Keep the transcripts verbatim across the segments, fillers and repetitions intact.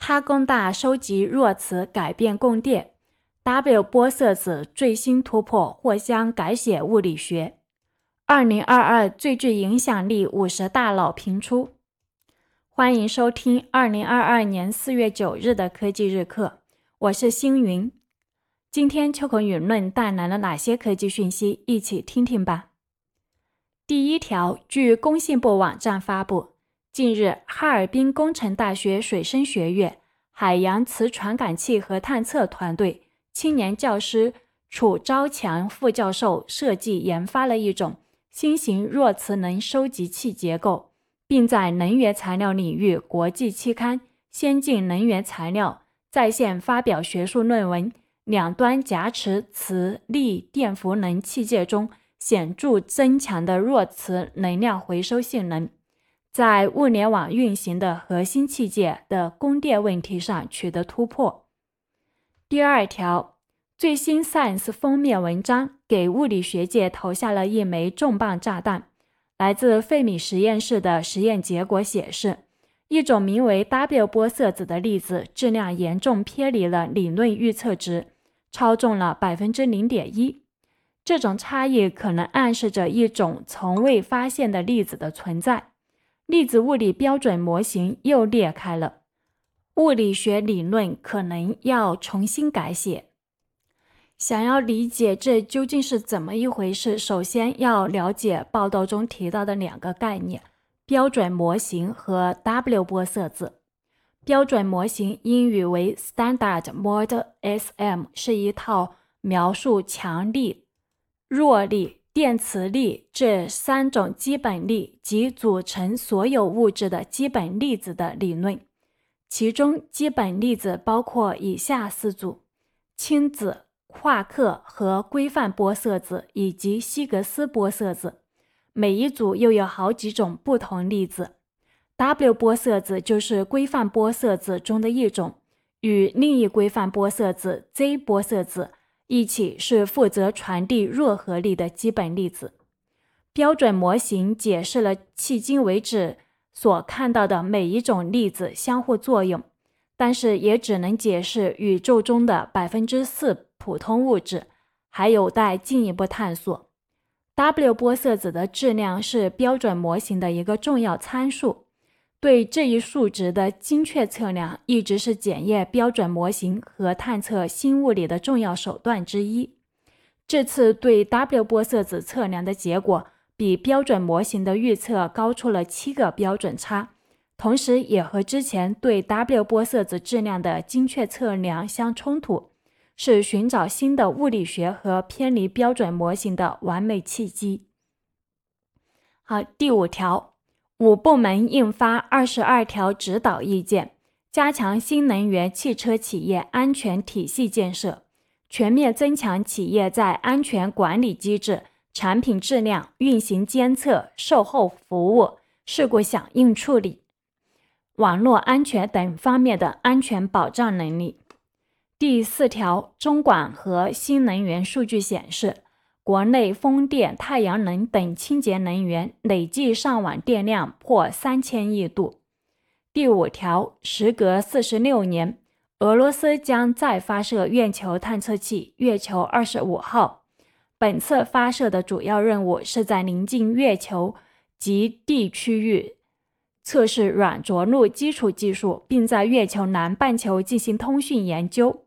哈工大收集弱磁改变供电 ，W 玻色子最新突破或将改写物理学。二零二二最具影响力五十大佬评出。欢迎收听二零二二年四月九日的科技日课，我是星云。今天秋口舆论带来了哪些科技讯息？一起听听吧。第一条，据工信部网站发布，近日，哈尔滨工程大学水生学院海洋磁传感器和探测团队青年教师楚昭强副教授设计研发了一种新型弱磁能收集器结构，并在能源材料领域国际期刊《先进能源材料》在线发表学术论文，两端夹持磁力电伏能器械中显著增强的弱磁能量回收性能，在物联网运行的核心器械的供电问题上取得突破。第二条，最新 Science 封面文章给物理学界投下了一枚重磅炸弹。来自费米实验室的实验结果显示，一种名为 W 玻色子的粒子质量严重偏离了理论预测值，超重了 百分之零点一。这种差异可能暗示着一种从未发现的粒子的存在。粒子物理标准模型又裂开了，物理学理论可能要重新改写。想要理解这究竟是怎么一回事，首先要了解报道中提到的两个概念：标准模型和 W 玻色子。标准模型英语为 Standard Model S M， 是一套描述强力、弱力、电磁力这三种基本力及组成所有物质的基本粒子的理论。其中基本粒子包括以下四组：氢子、夸克和规范玻色子以及希格斯玻色子，每一组又有好几种不同粒子。W 玻色子就是规范玻色子中的一种，与另一规范玻色子 Z 玻色子一起是负责传递弱核力的基本粒子。标准模型解释了迄今为止所看到的每一种粒子相互作用，但是也只能解释宇宙中的 百分之四 普通物质，还有待进一步探索。W 玻色子的质量是标准模型的一个重要参数，对这一数值的精确测量一直是检验标准模型和探测新物理的重要手段之一。这次对 W 玻色子测量的结果比标准模型的预测高出了七个标准差，同时也和之前对 W 玻色子质量的精确测量相冲突，是寻找新的物理学和偏离标准模型的完美契机。好，第五条，五部门印发二十二条指导意见，加强新能源汽车企业安全体系建设，全面增强企业在安全管理机制、产品质量、运行监测、售后服务、事故响应处理、网络安全等方面的安全保障能力。第四条，中管和新能源数据显示，国内风电、太阳能等清洁能源累计上网电量破三千亿度。第五条，时隔四十六年，俄罗斯将再发射月球探测器月球二十五号。本次发射的主要任务是在临近月球极地区域测试软着陆基础技术，并在月球南半球进行通讯研究。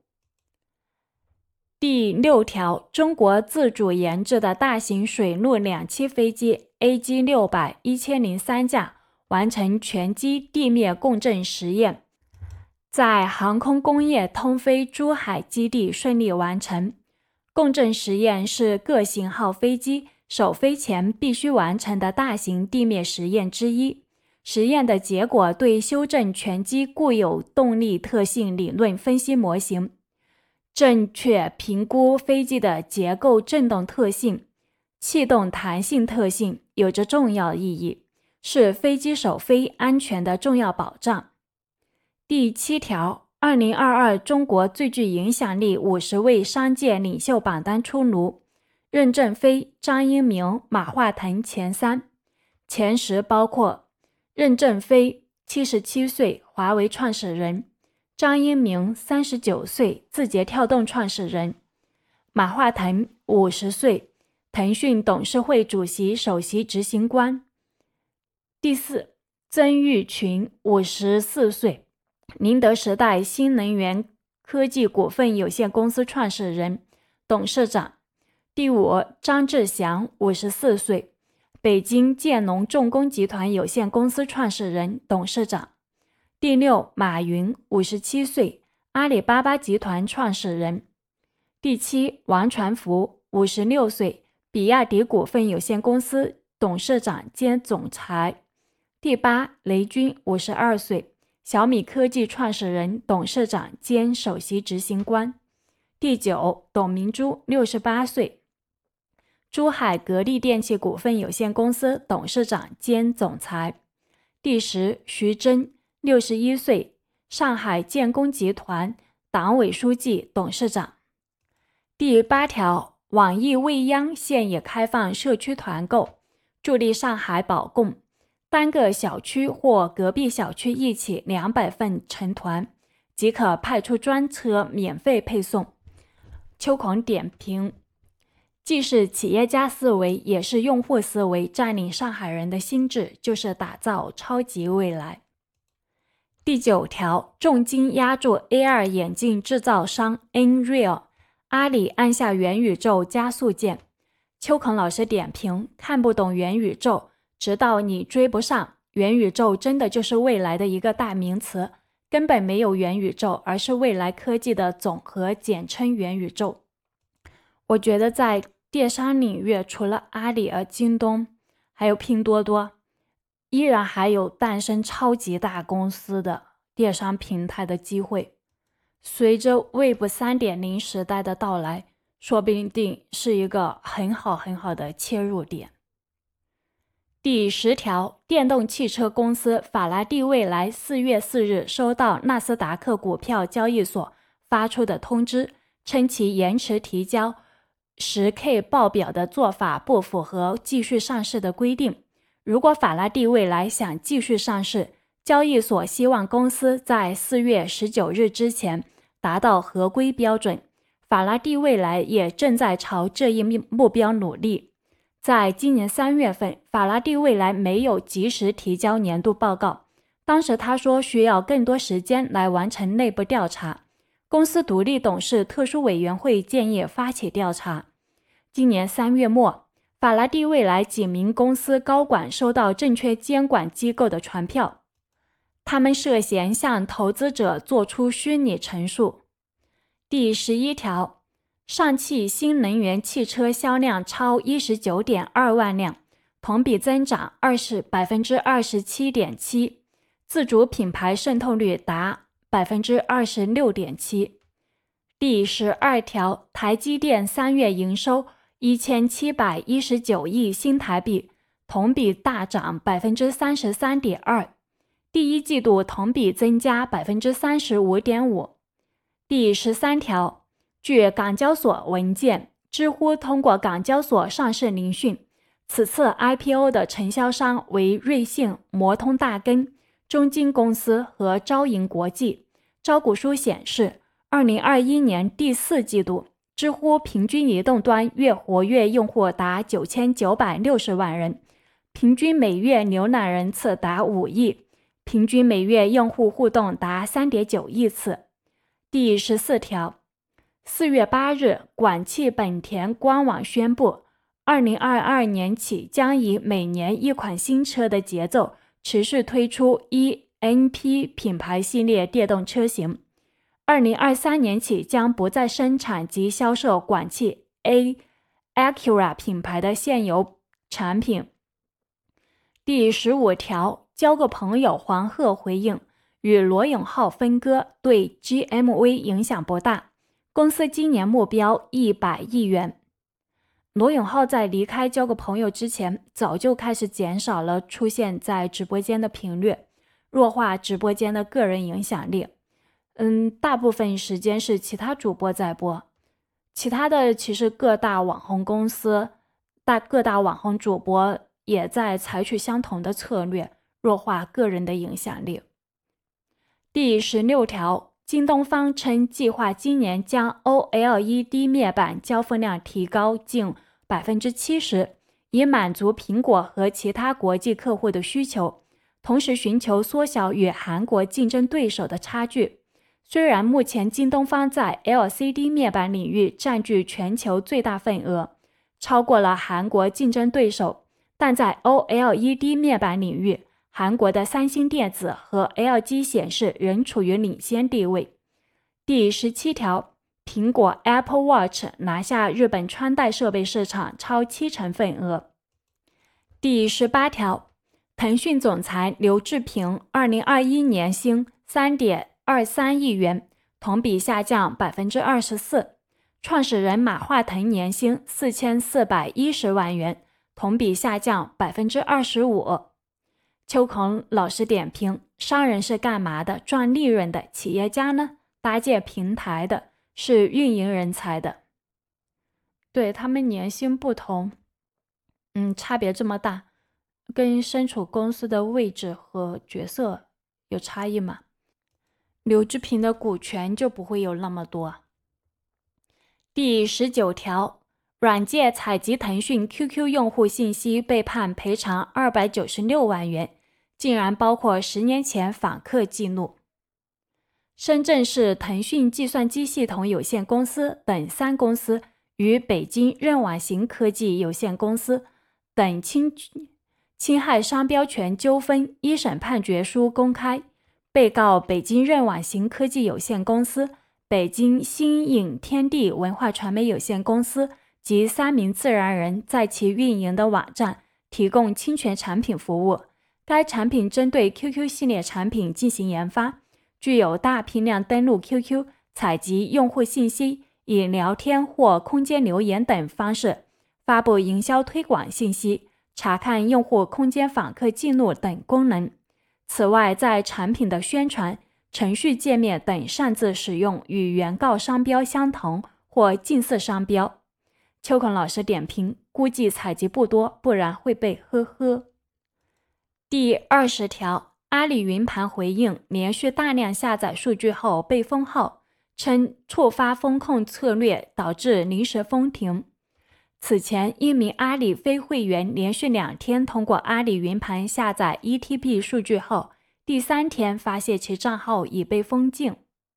第六条，中国自主研制的大型水陆两栖飞机 A G 六百 一千零三架完成全机地面共振实验，在航空工业通飞珠海基地顺利完成。共振实验是各型号飞机首飞前必须完成的大型地面实验之一。实验的结果对修正全机固有动力特性理论分析模型，正确评估飞机的结构振动特性、气动弹性特性有着重要意义，是飞机首飞安全的重要保障。第七条，二零二二中国最具影响力五十位商界领袖榜单出炉，任正非、张一鸣、马化腾前三，前十包括任正非七十七岁，华为创始人； 张英明三十九岁，字节跳动创始人。马化腾五十岁，腾讯董事会主席、首席执行官。第四，曾毓群五十四岁，宁德时代新能源科技股份有限公司创始人、董事长。第五，张志祥五十四岁，北京建农重工集团有限公司创始人、董事长。第六，马云五十七岁，阿里巴巴集团创始人。第七，王传福五十六岁，比亚迪股份有限公司董事长兼总裁。第八，雷军五十二岁，小米科技创始人、董事长兼首席执行官。第九，董明珠六十八岁，珠海格力电器股份有限公司董事长兼总裁。第十，徐峥六十一岁，上海建工集团党委书记、董事长。第八条，网易未央现已开放社区团购，助力上海保供，单个小区或隔壁小区一起两百份成团，即可派出专车免费配送。秋孔点评：既是企业家思维，也是用户思维，占领上海人的心智，就是打造超级未来。第九条，重金押注 A R 眼镜制造商 Nreal， 阿里按下元宇宙加速键。秋孔老师点评：看不懂元宇宙，直到你追不上。元宇宙真的就是未来的一个大名词，根本没有元宇宙，而是未来科技的总和，简称元宇宙。我觉得在电商领域，除了阿里、京东还有拼多多，依然还有诞生超级大公司的电商平台的机会。随着 Web 三点零 时代的到来，说不定是一个很好很好的切入点。第十条，电动汽车公司法拉第未来四月四日收到纳斯达克股票交易所发出的通知，称其延迟提交 十 K 报表的做法不符合继续上市的规定。如果法拉第未来想继续上市，交易所希望公司在四月十九日之前达到合规标准。法拉第未来也正在朝这一目标努力。在今年三月份，法拉第未来没有及时提交年度报告，当时他说需要更多时间来完成内部调查。公司独立董事特殊委员会建议发起调查。今年三月末，法拉第未来几名公司高管收到证券监管机构的传票，他们涉嫌向投资者做出虚拟陈述。第十一条，上汽新能源汽车销量超 一十九点二万辆，同比增长 百分之二十七点七， 自主品牌渗透率达 百分之二十六点七。第十二条，台积电三月营收一千七百一十九亿新台币，同比大涨 百分之三十三点二， 第一季度同比增加 百分之三十五点五。 第十三条，据港交所文件，知乎通过港交所上市聆讯，此次 I P O 的承销商为瑞信、摩通大根、中金公司和招银国际。招股书显示，二零二一年第四季度，知乎平均移动端月活跃用户达九千九百六十万人，平均每月浏览人次达五亿，平均每月用户互动达 三点九亿次。第十四条，四月八日，广汽本田官网宣布，二零二二年起将以每年一款新车的节奏持续推出 E N P 品牌系列电动车型。二零二三年起将不再生产及销售广汽 A Acura 品牌的现有产品。第十五条，交个朋友黄鹤回应，与罗永浩分割对 G M V 影响不大，公司今年目标一百亿元。罗永浩在离开交个朋友之前，早就开始减少了出现在直播间的频率，弱化直播间的个人影响力。嗯，大部分时间是其他主播在播，其他的其实各大网红公司、大各大网红主播也在采取相同的策略，弱化个人的影响力。第十六条， 京东方称计划今年将 O L E D 面板交付量提高近 百分之七十， 以满足苹果和其他国际客户的需求，同时寻求缩小与韩国竞争对手的差距。虽然目前京东方在 L C D 面板领域占据全球最大份额，超过了韩国竞争对手，但在 O L E D 面板领域，韩国的三星电子和 L G 显示仍处于领先地位。第十七条，苹果 Apple Watch 拿下日本穿戴设备市场超七成份额。第十八条，腾讯总裁刘志平二零二一年薪 三点二三亿元，同比下降 百分之二十四。创始人马化腾年薪四千四百一十万元，同比下降 百分之二十五。秋孔老师点评，商人是干嘛的？赚利润的。企业家呢？搭建平台的，是运营人才的。对，他们年薪不同，嗯，差别这么大，跟身处公司的位置和角色有差异吗？刘志平的股权就不会有那么多。第十九条，软件采集腾讯 Q Q 用户信息被判赔偿二百九十六万元，竟然包括十年前访客记录。深圳市腾讯计算机系统有限公司等三公司与北京任网行科技有限公司等侵侵害商标权纠纷一审判决书公开，被告北京任网行科技有限公司、北京新影天地文化传媒有限公司及三名自然人在其运营的网站提供侵权产品服务。该产品针对 Q Q 系列产品进行研发，具有大批量登录 Q Q、采集用户信息，以聊天或空间留言等方式发布营销推广信息，查看用户空间访客记录等功能。此外，在产品的宣传、程序界面等擅自使用与原告商标相同或近似商标。秋孔老师点评，估计采集不多，不然会被呵呵。第二十条，阿里云盘回应连续大量下载数据后被封号，称触发风控策略导致临时封停。此前，一名阿里非会员连续两天通过阿里云盘下载 E T B 数据后，第三天发现其账号已被封禁。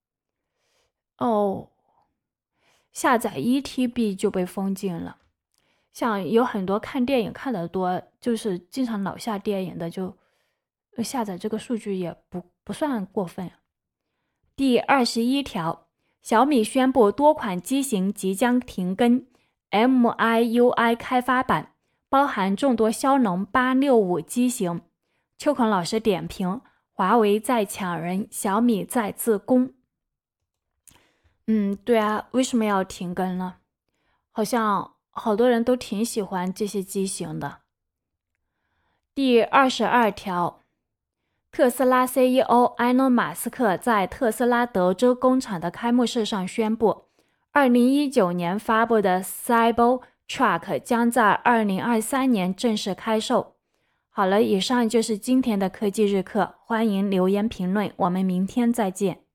哦，下载 E T B 就被封禁了。像有很多看电影看得多，就是经常老下电影的，就下载这个数据也不不算过分。第二十一条，小米宣布多款机型即将停更 M I U I 开发版，包含众多骁龙八六五机型。秋孔老师点评，华为在抢人，小米在自攻。嗯，对啊，为什么要停更呢？好像好多人都挺喜欢这些机型的。第二十二条，特斯拉 C E O 埃隆·马斯克在特斯拉德州工厂的开幕式上宣布，二零一九年发布的 Cybertruck 将在二零二三年正式开售。好了，以上就是今天的科技日课，欢迎留言评论，我们明天再见。